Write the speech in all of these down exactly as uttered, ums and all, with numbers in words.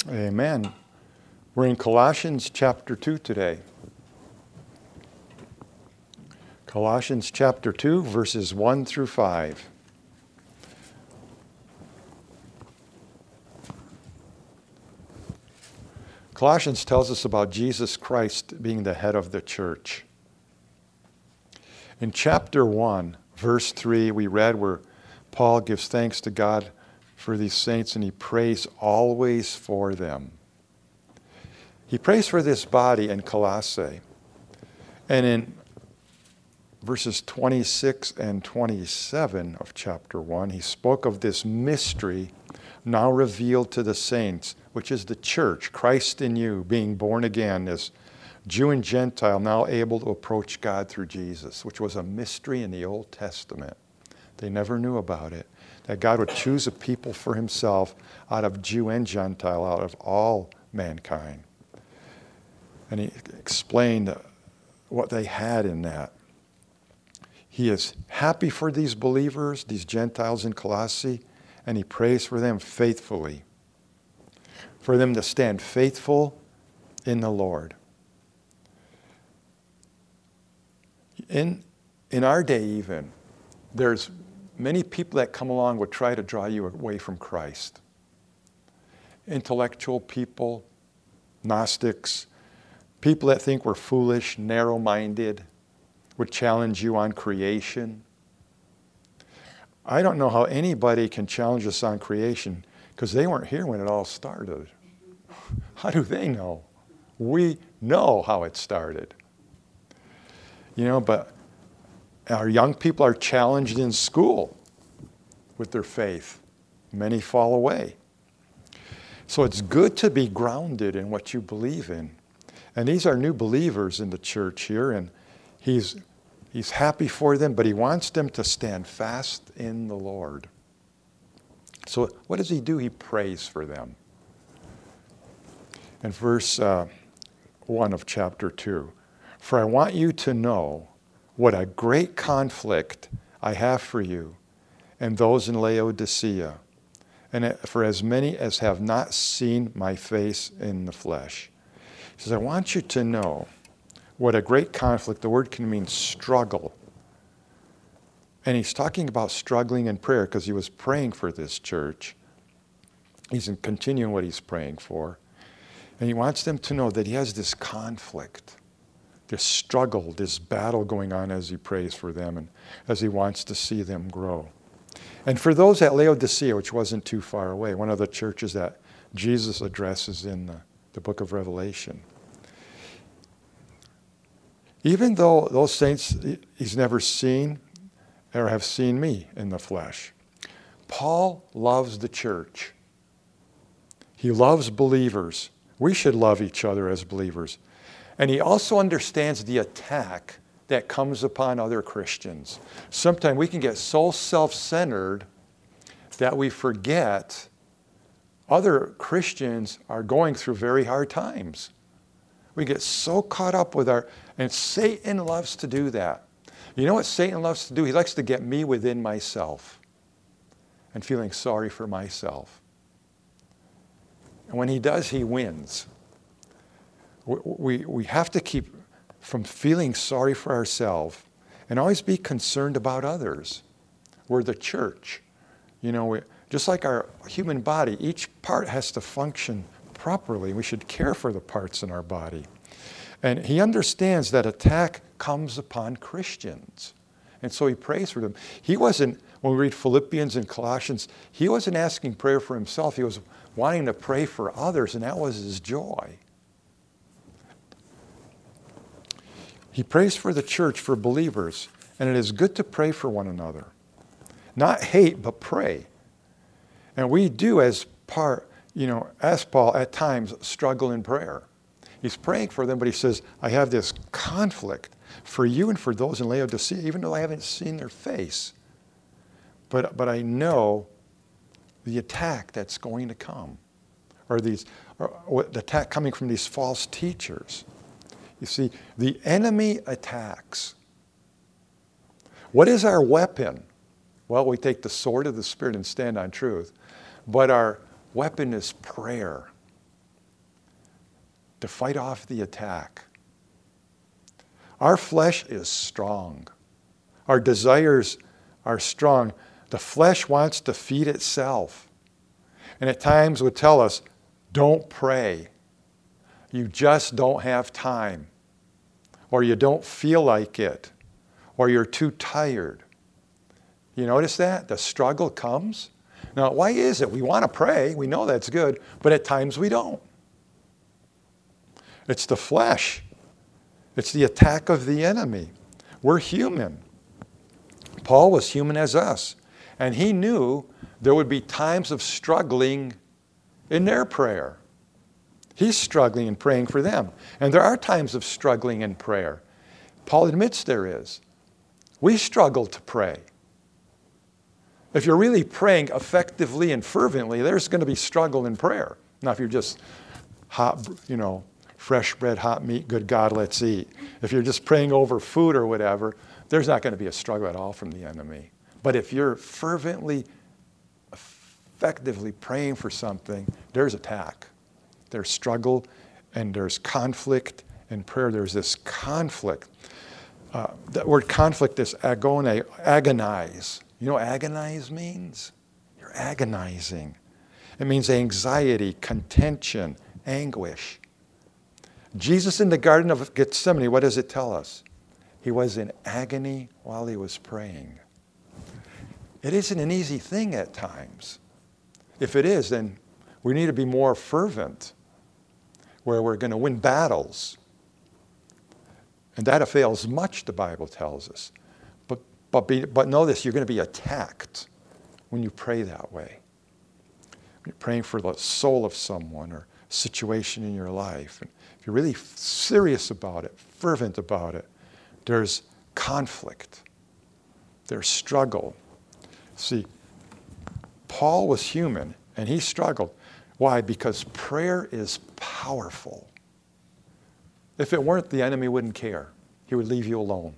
Amen. We're in Colossians chapter two today. Colossians chapter two, verses one through five. Colossians tells us about Jesus Christ being the head of the church. In chapter one, verse three, we read where Paul gives thanks to God for these saints and he prays always for them. He prays for this body in Colossae. And in verses twenty-six and twenty-seven of chapter one, he spoke of this mystery now revealed to the saints, which is the church, Christ in you, being born again as Jew and Gentile, now able to approach God through Jesus, which was a mystery in the Old Testament. They never knew about it, that God would choose a people for himself out of Jew and Gentile, out of all mankind. And he explained what they had in that. He is happy for these believers, these Gentiles in Colossae, and he prays for them faithfully, for them to stand faithful in the Lord. In, in our day even, there's many people that come along would try to draw you away from Christ. Intellectual people, Gnostics, people that think we're foolish, narrow-minded, would challenge you on creation. I don't know how anybody can challenge us on creation because they weren't here when it all started. How do they know? We know how it started. You know, but our young people are challenged in school with their faith. Many fall away. So it's good to be grounded in what you believe in. And these are new believers in the church here, and he's He's happy for them, but he wants them to stand fast in the Lord. So what does he do? He prays for them. In verse uh, one of chapter two, for I want you to know what a great conflict I have for you and those in Laodicea, and for as many as have not seen my face in the flesh. He says, I want you to know what a great conflict. The word can mean struggle. And he's talking about struggling in prayer because he was praying for this church. He's continuing what he's praying for. And he wants them to know that he has this conflict, this struggle, this battle going on as he prays for them and as he wants to see them grow. And for those at Laodicea, which wasn't too far away, one of the churches that Jesus addresses in the, the book of Revelation, even though those saints he's never seen or have seen me in the flesh, Paul loves the church. He loves believers. We should love each other as believers. And he also understands the attack that comes upon other Christians. Sometimes we can get so self-centered that we forget other Christians are going through very hard times. We get so caught up with our, and Satan loves to do that. You know what Satan loves to do? He likes to get me within myself and feeling sorry for myself. And when he does, he wins. We, we, we have to keep from feeling sorry for ourselves and always be concerned about others. We're the church. You know, we, just like our human body, each part has to function properly. We should care for the parts in our body. And he understands that attack comes upon Christians. And so he prays for them. He wasn't, when we read Philippians and Colossians, he wasn't asking prayer for himself. He was wanting to pray for others, and that was his joy. He prays for the church, for believers, and it is good to pray for one another. Not hate, but pray. And we do as part, you know, as Paul at times struggle in prayer. He's praying for them, but he says, I have this conflict for you and for those in Laodicea, even though I haven't seen their face. But, but I know the attack that's going to come, or these, or the attack coming from these false teachers. You see, the enemy attacks. What is our weapon? Well, we take the sword of the Spirit and stand on truth. But our weapon is prayer. to fight off the attack. Our flesh is strong. Our desires are strong. The flesh wants to feed itself. And at times would tell us, don't pray. You just don't have time. Or you don't feel like it. Or you're too tired. You notice that? The struggle comes. Now, why is it? We want to pray. We know that's good. But at times we don't. It's the flesh. It's the attack of the enemy. We're human. Paul was human as us. And he knew there would be times of struggling in their prayer. He's struggling and praying for them. And there are times of struggling in prayer. Paul admits there is. We struggle to pray. If you're really praying effectively and fervently, there's going to be struggle in prayer. Now, if you're just hot, you know, fresh bread, hot meat, good God, let's eat. If you're just praying over food or whatever, there's not going to be a struggle at all from the enemy. But if you're fervently, effectively praying for something, there's attack. There's struggle and there's conflict in prayer. There's this conflict. Uh, that word conflict is agone, agonize. You know what agonize means? You're agonizing. It means anxiety, contention, anguish. Jesus in the Garden of Gethsemane, what does it tell us? He was in agony while he was praying. It isn't an easy thing at times. If it is, then we need to be more fervent, where we're going to win battles. And that avails much, the Bible tells us. But, but, be, but know this, you're going to be attacked when you pray that way. You're praying for the soul of someone or situation in your life. And if you're really serious about it, fervent about it, there's conflict. There's struggle. See, Paul was human and he struggled. Why? Because prayer is powerful. If it weren't, the enemy wouldn't care. He would leave you alone.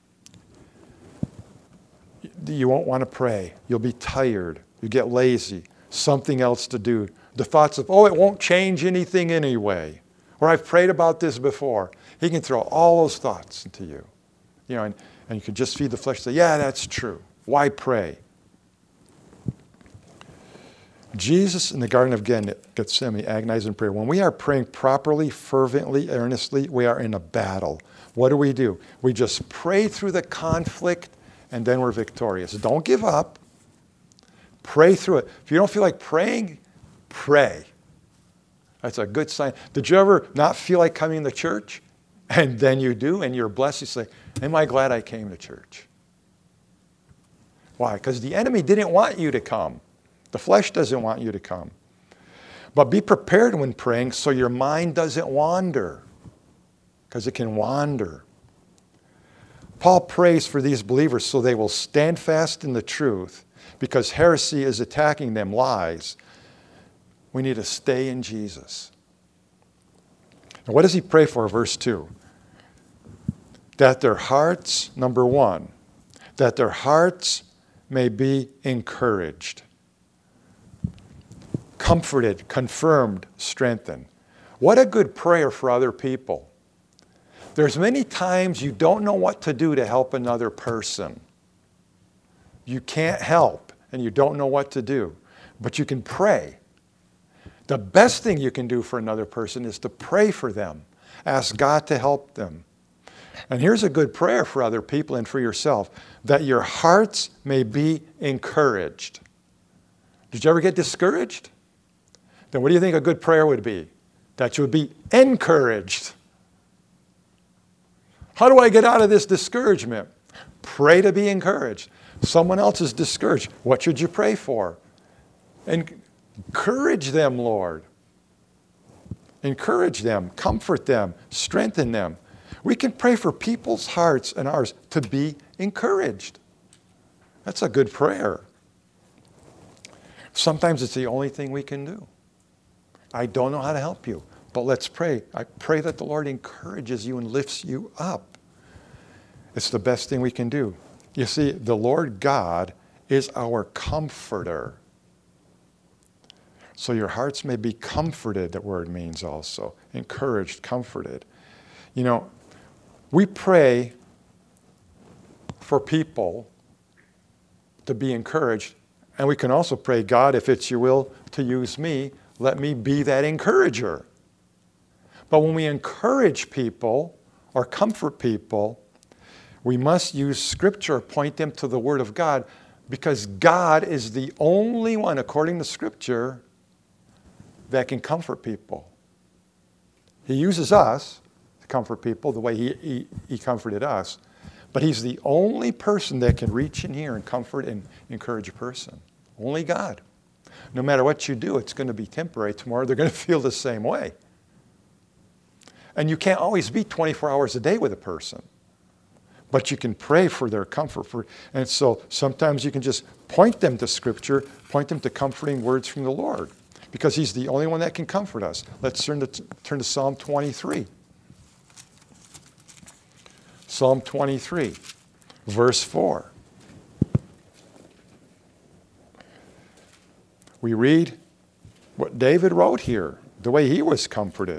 You won't want to pray. You'll be tired. You get lazy. Something else to do. The thoughts of, oh, it won't change anything anyway. Or I've prayed about this before. He can throw all those thoughts into you. You know, and, and you can just feed the flesh and say, yeah, that's true. Why pray? Jesus in the Garden of Gethsemane agonized in prayer. When we are praying properly, fervently, earnestly, we are in a battle. What do we do? We just pray through the conflict and then we're victorious. Don't give up. Pray through it. If you don't feel like praying, pray. That's a good sign. Did you ever not feel like coming to church? And then you do, and you're blessed. You say, am I glad I came to church? Why? Because the enemy didn't want you to come. The flesh doesn't want you to come. But be prepared when praying so your mind doesn't wander. Because it can wander. Paul prays for these believers so they will stand fast in the truth. Because heresy is attacking them, lies. We need to stay in Jesus. And what does he pray for? Verse two. That their hearts, number one, that their hearts may be encouraged. Comforted, confirmed, strengthened. What a good prayer for other people. There's many times you don't know what to do to help another person. You can't help and you don't know what to do, but you can pray. The best thing you can do for another person is to pray for them. Ask God to help them. And here's a good prayer for other people and for yourself, that your hearts may be encouraged. Did you ever get discouraged? Then what do you think a good prayer would be? That you would be encouraged. How do I get out of this discouragement? Pray to be encouraged. Someone else is discouraged. What should you pray for? And encourage them, Lord. Encourage them, comfort them, strengthen them. We can pray for people's hearts and ours to be encouraged. That's a good prayer. Sometimes it's the only thing we can do. I don't know how to help you, but let's pray. I pray that the Lord encourages you and lifts you up. It's the best thing we can do. You see, the Lord God is our comforter. so your hearts may be comforted, that word means also. Encouraged, comforted. You know, we pray for people to be encouraged, and we can also pray, God, if it's your will to use me, let me be that encourager. But when we encourage people or comfort people, we must use Scripture, point them to the Word of God, because God is the only one, according to Scripture, that can comfort people. He uses us to comfort people the way he, he, he comforted us, but He's the only person that can reach in here and comfort and encourage a person. Only God. No matter what you do, it's going to be temporary. Tomorrow they're going to feel the same way. And you can't always be twenty-four hours a day with a person. But you can pray for their comfort. For, and so sometimes you can just point them to Scripture, point them to comforting words from the Lord. Because He's the only one that can comfort us. Let's turn to, turn to Psalm twenty-three. Psalm twenty-three, verse four. We read what David wrote here, the way he was comforted.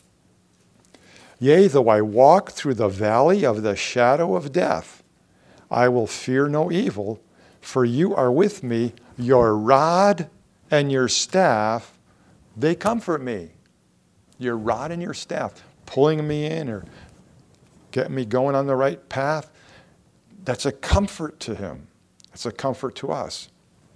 Yea, though I walk through the valley of the shadow of death, I will fear no evil, for you are with me. Your rod and your staff, they comfort me. Your rod and your staff, pulling me in or getting me going on the right path, that's a comfort to him. It's a comfort to us.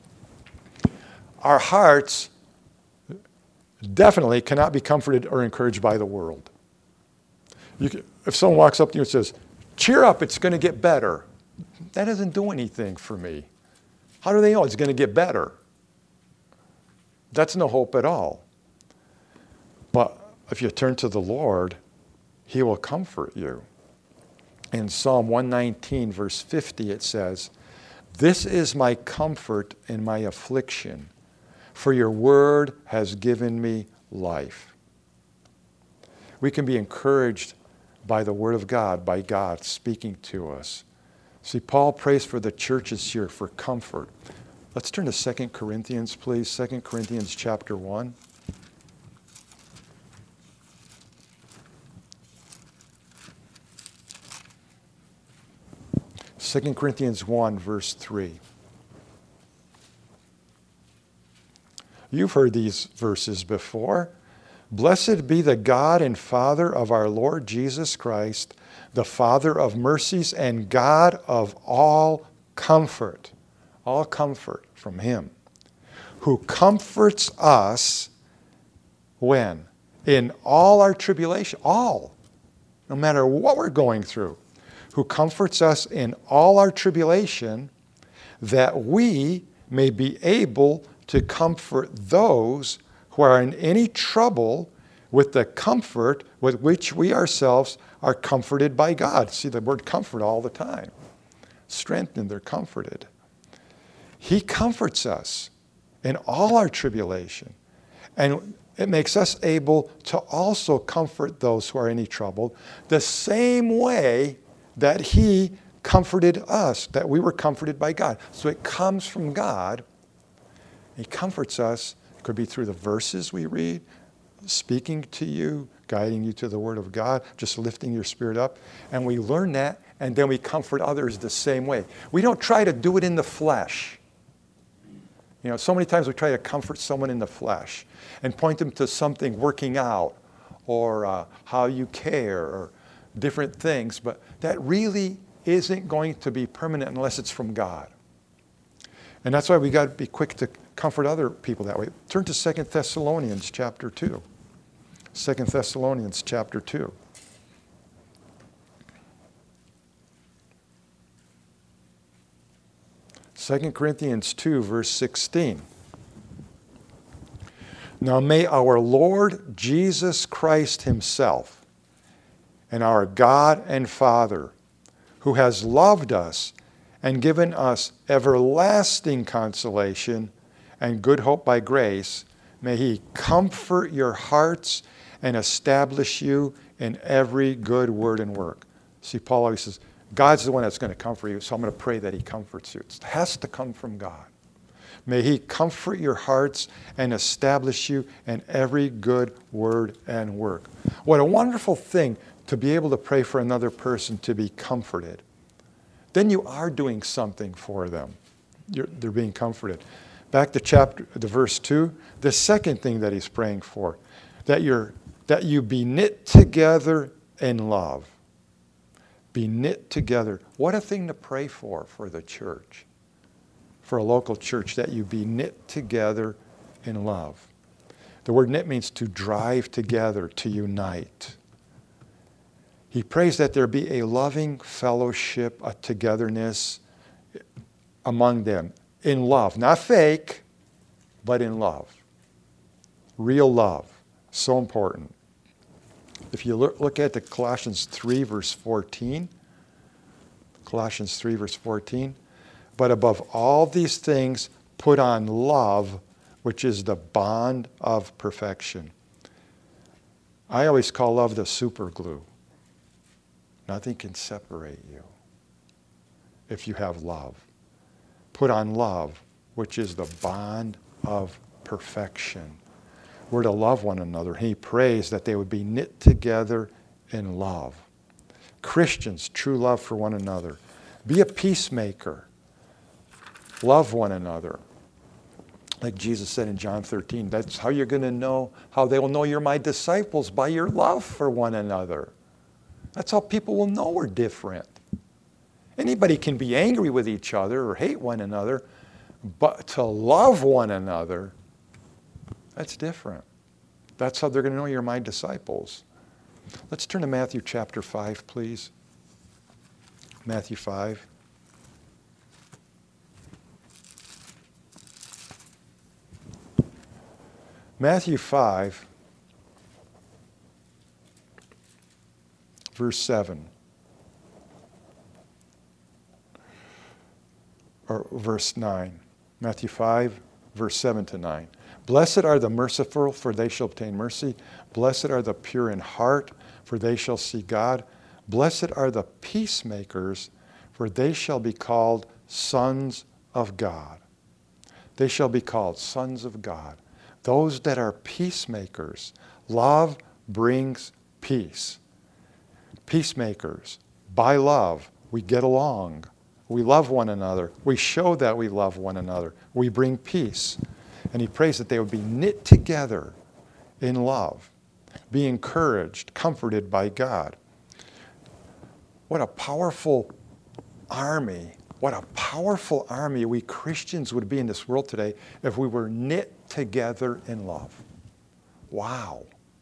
Our hearts definitely cannot be comforted or encouraged by the world. You can, if someone walks up to you and says, cheer up, it's going to get better, that doesn't do anything for me. How do they know it's going to get better? That's no hope at all. But if you turn to the Lord, He will comfort you. In Psalm one nineteen, verse fifty, it says, this is my comfort in my affliction, for your word has given me life. We can be encouraged by the word of God, by God speaking to us. See, Paul prays for the churches here for comfort. Let's turn to Second Corinthians, please. Second Corinthians chapter one. Second Corinthians one, verse three. You've heard these verses before. Blessed be the God and Father of our Lord Jesus Christ, the Father of mercies and God of all comfort. All comfort from Him, who comforts us when? In all our tribulation. All. No matter what we're going through. Who comforts us in all our tribulation, that we may be able to comfort those who are in any trouble with the comfort with which we ourselves are comforted by God. See the word comfort all the time. Strengthened, they're comforted. He comforts us in all our tribulation. And it makes us able to also comfort those who are in any trouble the same way that He comforted us, that we were comforted by God. So it comes from God. He comforts us. It could be through the verses we read, speaking to you, guiding you to the Word of God, just lifting your spirit up. And we learn that, and then we comfort others the same way. We don't try to do it in the flesh. You know, so many times we try to comfort someone in the flesh and point them to something working out or uh, how you care or different things, but that really isn't going to be permanent unless it's from God. And that's why we got to be quick to comfort other people that way. Turn to Second Thessalonians chapter two. Second Thessalonians chapter two. Second Corinthians two, verse sixteen. Now may our Lord Jesus Christ Himself and our God and Father, who has loved us and given us everlasting consolation and good hope by grace, may He comfort your hearts and establish you in every good word and work. See, Paul always says, God's the one that's going to comfort you, so I'm going to pray that He comforts you. It has to come from God. May he comfort your hearts and establish you in every good word and work. What a wonderful thing to be able to pray for another person to be comforted. Then you are doing something for them. You're, they're being comforted. Back to chapter, to verse two, the second thing that he's praying for, that you're, that you be knit together in love. Be knit together. What a thing to pray for, for the church, for a local church, that you be knit together in love. The word knit means to drive together, to unite. He prays that there be a loving fellowship, a togetherness among them, in love. Not fake, but in love. Real love. So important. If you look, look at the Colossians three, verse fourteen. Colossians three, verse fourteen. But above all these things, put on love, which is the bond of perfection. I always call love the super glue. Nothing can separate you if you have love. Put on love, which is the bond of perfection. We're to love one another. He prays that they would be knit together in love. Christians, true love for one another. Be a peacemaker. Love one another. Like Jesus said in John thirteen, that's how you're going to know, how they will know you're my disciples, by your love for one another. That's how people will know we're different. Anybody can be angry with each other or hate one another, but to love one another, that's different. That's how they're going to know you're my disciples. Let's turn to Matthew chapter five, please. Matthew five. Matthew five, verse seven. Or verse nine. Matthew five, verse seven to nine. Blessed are the merciful, for they shall obtain mercy. Blessed are the pure in heart, for they shall see God. Blessed are the peacemakers, for they shall be called sons of God. They shall be called sons of God. Those that are peacemakers. Love brings peace. Peacemakers. By love, we get along. We love one another. We show that we love one another. We bring peace. And he prays that they would be knit together in love, be encouraged, comforted by God. What a powerful army, what a powerful army we Christians would be in this world today if we were knit together in love. Wow.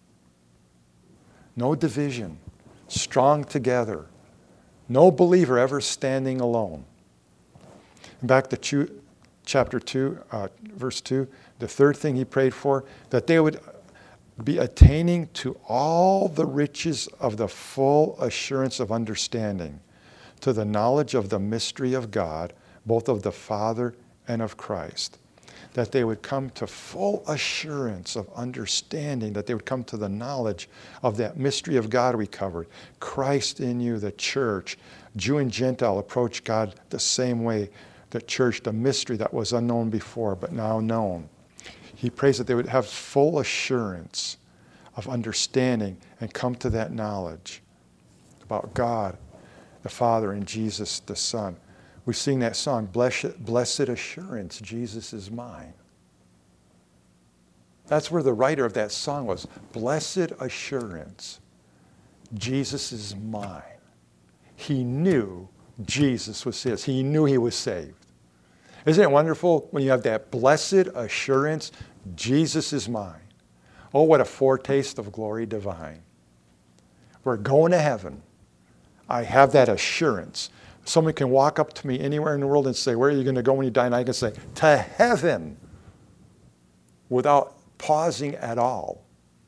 No division, strong together. No believer ever standing alone. Back to chapter two, uh, verse two, the third thing he prayed for, that they would be attaining to all the riches of the full assurance of understanding, to the knowledge of the mystery of God, both of the Father and of Christ. That they would come to full assurance of understanding, that they would come to the knowledge of that mystery of God we covered. Christ in you, the church. Jew and Gentile approach God the same way. The church, the mystery that was unknown before, but now known. He prays that they would have full assurance of understanding and come to that knowledge about God, the Father, and Jesus, the Son. We sing that song, Blessed, Blessed Assurance, Jesus is mine. That's where the writer of that song was. Blessed Assurance, Jesus is mine. He knew Jesus was his. He knew he was saved. Isn't it wonderful when you have that blessed assurance, Jesus is mine? Oh, what a foretaste of glory divine. We're going to heaven. I have that assurance. Someone can walk up to me anywhere in the world and say, where are you going to go when you die? And I can say, to heaven, without pausing at all.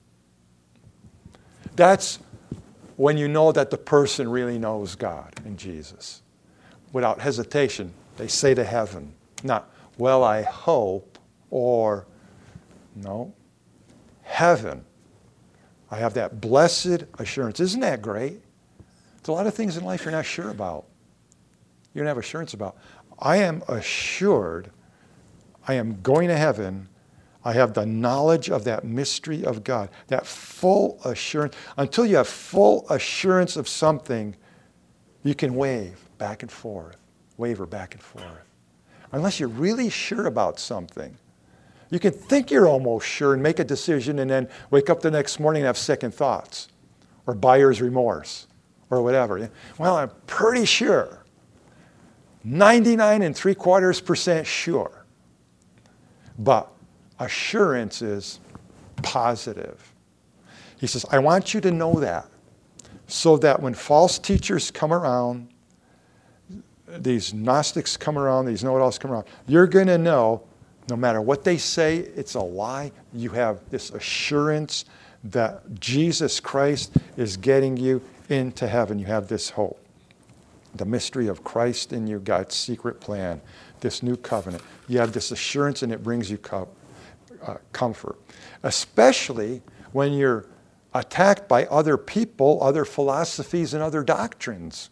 That's when you know that the person really knows God and Jesus. Without hesitation, they say to heaven. Not, well, I hope, or, no, heaven. I have that blessed assurance. Isn't that great? There's a lot of things in life you're not sure about. You don't have assurance about. I am assured I am going to heaven. I have the knowledge of that mystery of God, that full assurance. Until you have full assurance of something, you can wave back and forth, waver back and forth. Unless you're really sure about something. You can think you're almost sure and make a decision and then wake up the next morning and have second thoughts or buyer's remorse or whatever. Well, I'm pretty sure. ninety-nine and three quarters percent sure. But assurance is positive. He says, I want you to know that so that when false teachers come around, these Gnostics come around, these know-it-alls come around, you're going to know no matter what they say, it's a lie. You have this assurance that Jesus Christ is getting you into heaven. You have this hope. The mystery of Christ in you, God's secret plan, this new covenant. You have this assurance and it brings you co- uh, comfort. Especially when you're attacked by other people, other philosophies, and other doctrines.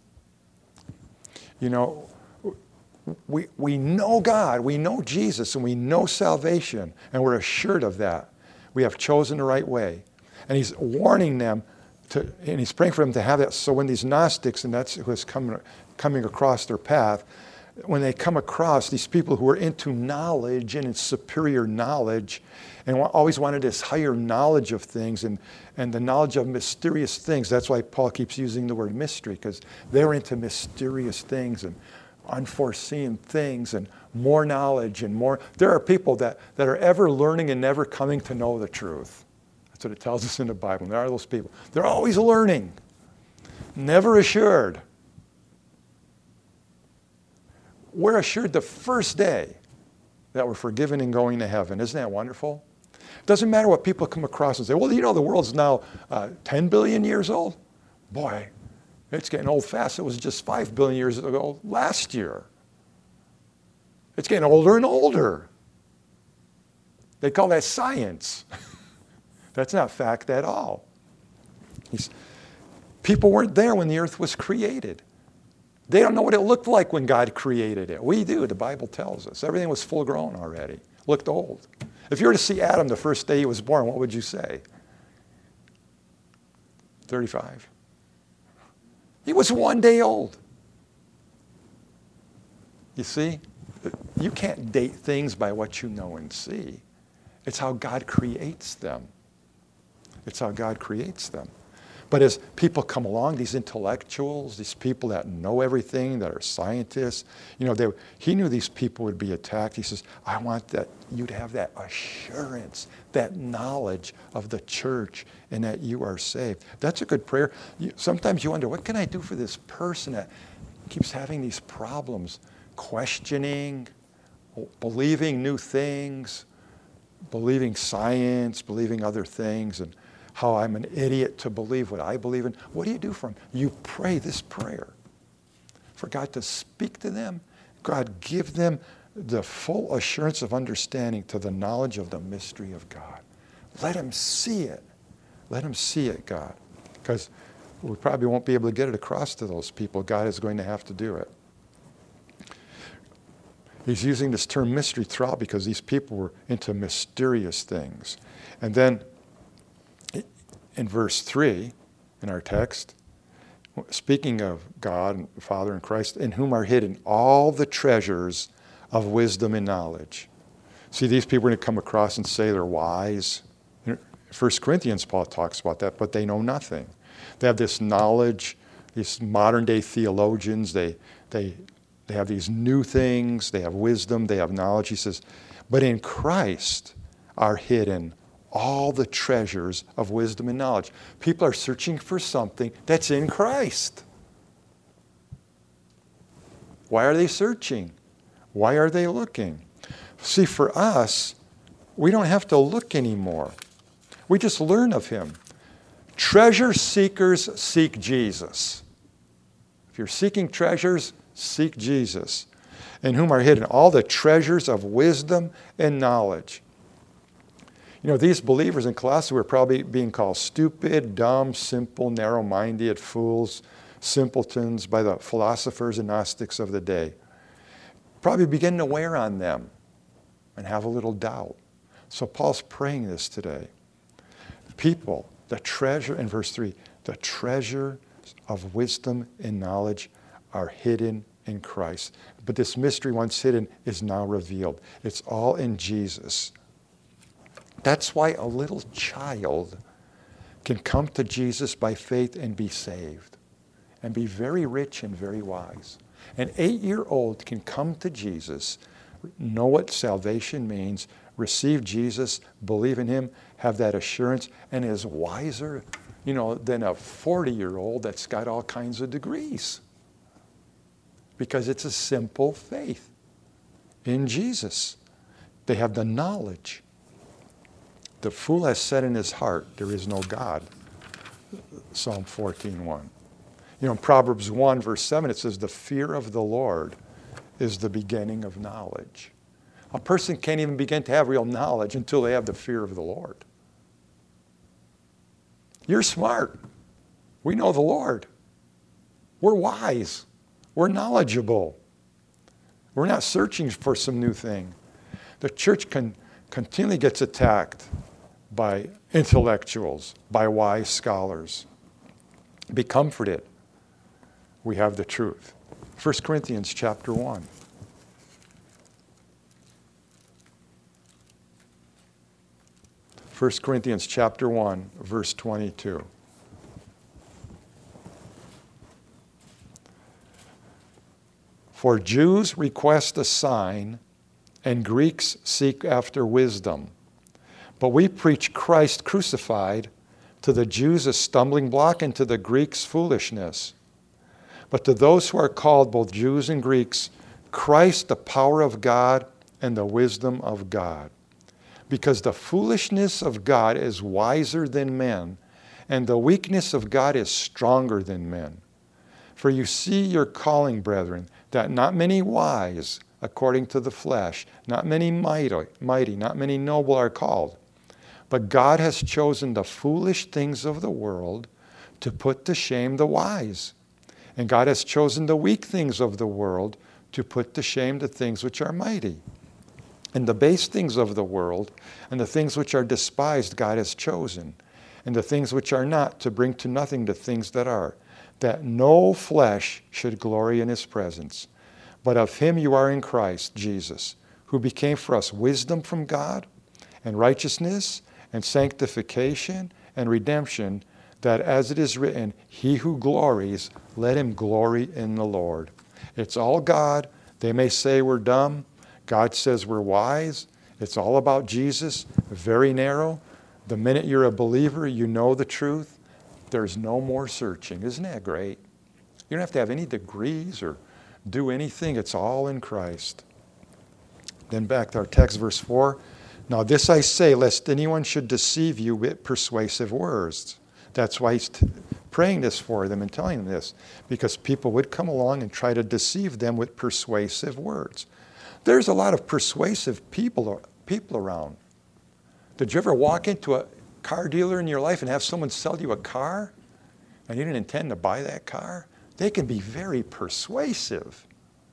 You know, We, we know God, we know Jesus, and we know salvation, and we're assured of that. We have chosen the right way. And he's warning them, to, and he's praying for them to have that. So when these Gnostics, and that's who is coming, coming across their path, when they come across these people who are into knowledge and in superior knowledge, and always wanted this higher knowledge of things, and, and the knowledge of mysterious things, that's why Paul keeps using the word mystery, because they're into mysterious things, and unforeseen things and more knowledge and more. There are people that, that are ever learning and never coming to know the truth. That's what it tells us in the Bible. And there are those people. They're always learning, never assured. We're assured the first day that we're forgiven and going to heaven. Isn't that wonderful? It doesn't matter what people come across and say, well, you know, the world's now uh, ten billion years old. Boy, it's getting old fast. It was just five billion years ago last year. It's getting older and older. They call that science. That's not fact at all. He's, people weren't there when the earth was created. They don't know what it looked like when God created it. We do. The Bible tells us. Everything was full grown already. Looked old. If you were to see Adam the first day he was born, what would you say? thirty-five. He was one day old. You see, you can't date things by what you know and see. It's how God creates them. It's how God creates them. But as people come along, these intellectuals, these people that know everything, that are scientists, you know, they, he knew these people would be attacked. He says, I want that you to have that assurance, that knowledge of the church and that you are saved. That's a good prayer. You, sometimes you wonder, what can I do for this person that keeps having these problems, questioning, believing new things, believing science, believing other things, and how I'm an idiot to believe what I believe in. What do you do for them? You pray this prayer for God to speak to them. God, give them the full assurance of understanding to the knowledge of the mystery of God. Let them see it. Let them see it, God. Because we probably won't be able to get it across to those people. God is going to have to do it. He's using this term mystery throughout because these people were into mysterious things. And then in verse three, in our text, speaking of God and the Father and Christ, in whom are hidden all the treasures of wisdom and knowledge. See, these people are going to come across and say they're wise. In First Corinthians, Paul talks about that, but they know nothing. They have this knowledge, these modern-day theologians, they, they, they have these new things, they have wisdom, they have knowledge. He says, but in Christ are hidden all the treasures of wisdom and knowledge. People are searching for something that's in Christ. Why are they searching? Why are they looking? See, for us, we don't have to look anymore. We just learn of him. Treasure seekers seek Jesus. If you're seeking treasures, seek Jesus, in whom are hidden all the treasures of wisdom and knowledge. You know, these believers in Colossae were probably being called stupid, dumb, simple, narrow-minded, fools, simpletons by the philosophers and Gnostics of the day. Probably beginning to wear on them. and have a little doubt. So Paul's praying this today. People, the treasure, in verse three, the treasure of wisdom and knowledge are hidden in Christ. But this mystery once hidden is now revealed. It's all in Jesus. That's why a little child can come to Jesus by faith and be saved and be very rich and very wise. An eight-year-old can come to Jesus, know what salvation means, receive Jesus, believe in him, have that assurance, and is wiser, you know, than a forty-year-old that's got all kinds of degrees. Because it's a simple faith in Jesus. They have the knowledge. The fool has said in his heart, there is no God. Psalm fourteen one. You know, in Proverbs one, verse seven, it says, the fear of the Lord is the beginning of knowledge. A person can't even begin to have real knowledge until they have the fear of the Lord. You're smart. We know the Lord. We're wise. We're knowledgeable. We're not searching for some new thing. The church can continually gets attacked by intellectuals, by wise scholars. Be comforted. We have the truth. First Corinthians chapter one. First Corinthians chapter one, verse twenty-two. For Jews request a sign, and Greeks seek after wisdom. But we preach Christ crucified, to the Jews a stumbling block, and to the Greeks foolishness. But to those who are called, both Jews and Greeks, Christ the power of God and the wisdom of God. Because the foolishness of God is wiser than men, and the weakness of God is stronger than men. For you see your calling, brethren, that not many wise, according to the flesh, not many mighty, mighty, not many noble are called. But God has chosen the foolish things of the world to put to shame the wise. And God has chosen the weak things of the world to put to shame the things which are mighty. And the base things of the world and the things which are despised God has chosen, and the things which are not to bring to nothing the things that are, that no flesh should glory in his presence. But of him you are in Christ Jesus, who became for us wisdom from God, and righteousness, and sanctification, and redemption, that as it is written, he who glories, let him glory in the Lord. It's all God. They may say we're dumb. God says we're wise. It's all about Jesus, very narrow. The minute you're a believer, you know the truth. There's no more searching. Isn't that great? You don't have to have any degrees or do anything. It's all in Christ. Then back to our text, verse four. Now this I say, lest anyone should deceive you with persuasive words. That's why he's t- praying this for them and telling them this, because people would come along and try to deceive them with persuasive words. There's a lot of persuasive people, people around. Did you ever walk into a car dealer in your life and have someone sell you a car and you didn't intend to buy that car? They can be very persuasive.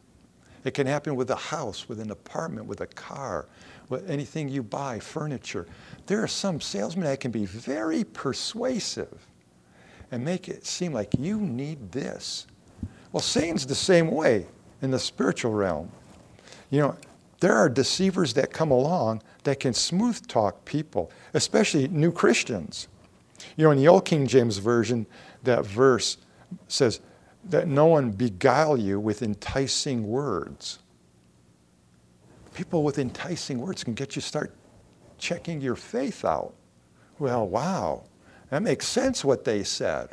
It can happen with a house, with an apartment, with a car, with anything you buy, furniture. There are some salesmen that can be very persuasive and make it seem like you need this. Well, Satan's the same way in the spiritual realm. You know, there are deceivers that come along that can smooth talk people, especially new Christians. You know, in the Old King James Version, that verse says that no one beguile you with enticing words. People with enticing words can get you to start checking your faith out. Well, wow, that makes sense what they said.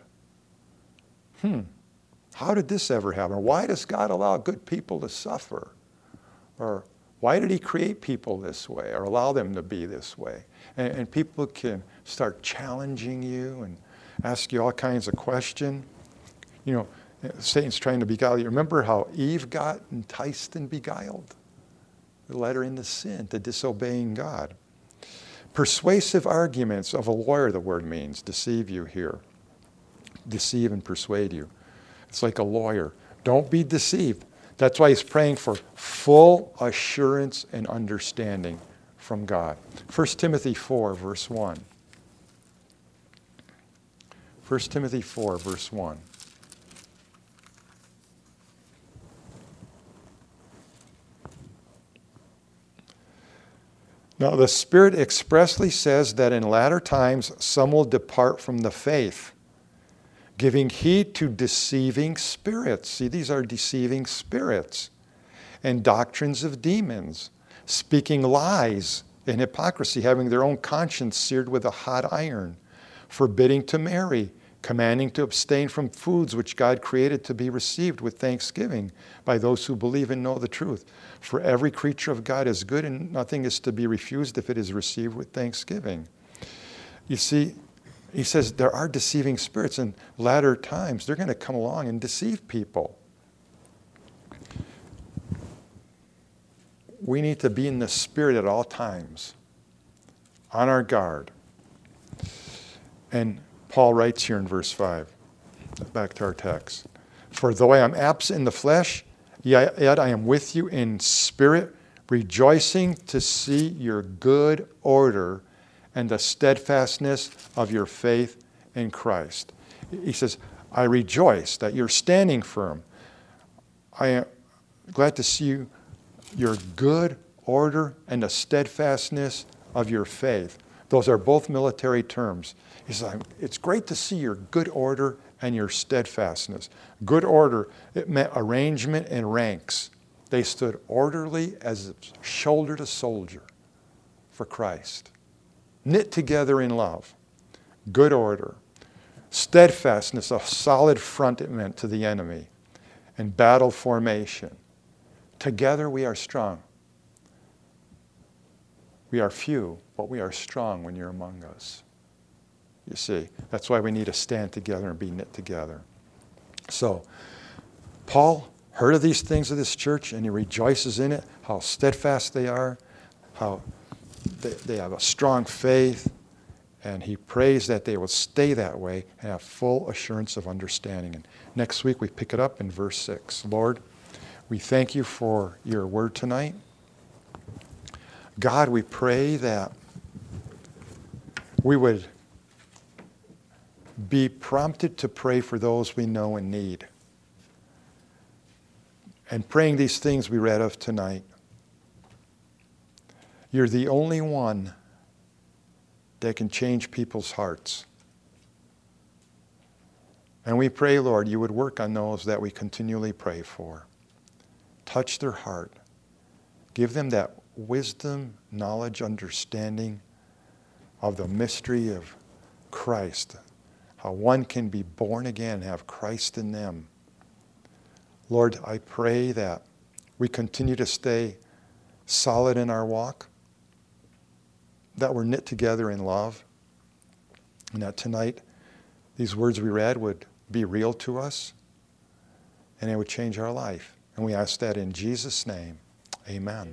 Hmm, how did this ever happen? Why does God allow good people to suffer? Or why did he create people this way or allow them to be this way? And, and people can start challenging you and ask you all kinds of questions. You know, Satan's trying to beguile you. Remember how Eve got enticed and beguiled? It led her into sin, to disobeying God. Persuasive arguments of a lawyer, the word means, deceive you here. Deceive and persuade you. It's like a lawyer. Don't be deceived. That's why he's praying for full assurance and understanding from God. First Timothy four, verse one. First Timothy four, verse one. Now, the Spirit expressly says that in latter times some will depart from the faith, giving heed to deceiving spirits. See, these are deceiving spirits. And doctrines of demons, speaking lies and hypocrisy, having their own conscience seared with a hot iron, forbidding to marry, commanding to abstain from foods which God created to be received with thanksgiving by those who believe and know the truth. For every creature of God is good, and nothing is to be refused if it is received with thanksgiving. You see, he says there are deceiving spirits in latter times. They're going to come along and deceive people. We need to be in the Spirit at all times, on our guard. And Paul writes here in verse five, back to our text. For though I am absent in the flesh, yet I am with you in spirit, rejoicing to see your good order and the steadfastness of your faith in Christ. He says, I rejoice that you're standing firm. I am glad to see you, your good order and the steadfastness of your faith. Those are both military terms. He says, it's great to see your good order and your steadfastness. Good order, it meant arrangement and ranks. They stood orderly as shoulder to soldier for Christ. Knit together in love. Good order. Steadfastness, a solid front it meant to the enemy. And battle formation. Together we are strong. We are few, but we are strong when you're among us. You see, that's why we need to stand together and be knit together. So, Paul heard of these things of this church, and he rejoices in it, how steadfast they are, how they, they have a strong faith, and he prays that they will stay that way and have full assurance of understanding. And next week we pick it up in verse six. Lord, we thank you for your word tonight. God, we pray that we would be prompted to pray for those we know in need. And praying these things we read of tonight. You're the only one that can change people's hearts. And we pray, Lord, you would work on those that we continually pray for. Touch their heart. Give them that wisdom, knowledge, understanding of the mystery of Christ. How one can be born again and have Christ in them. Lord, I pray that we continue to stay solid in our walk, that we're knit together in love, and that tonight these words we read would be real to us, and it would change our life. And we ask that in Jesus' name. Amen.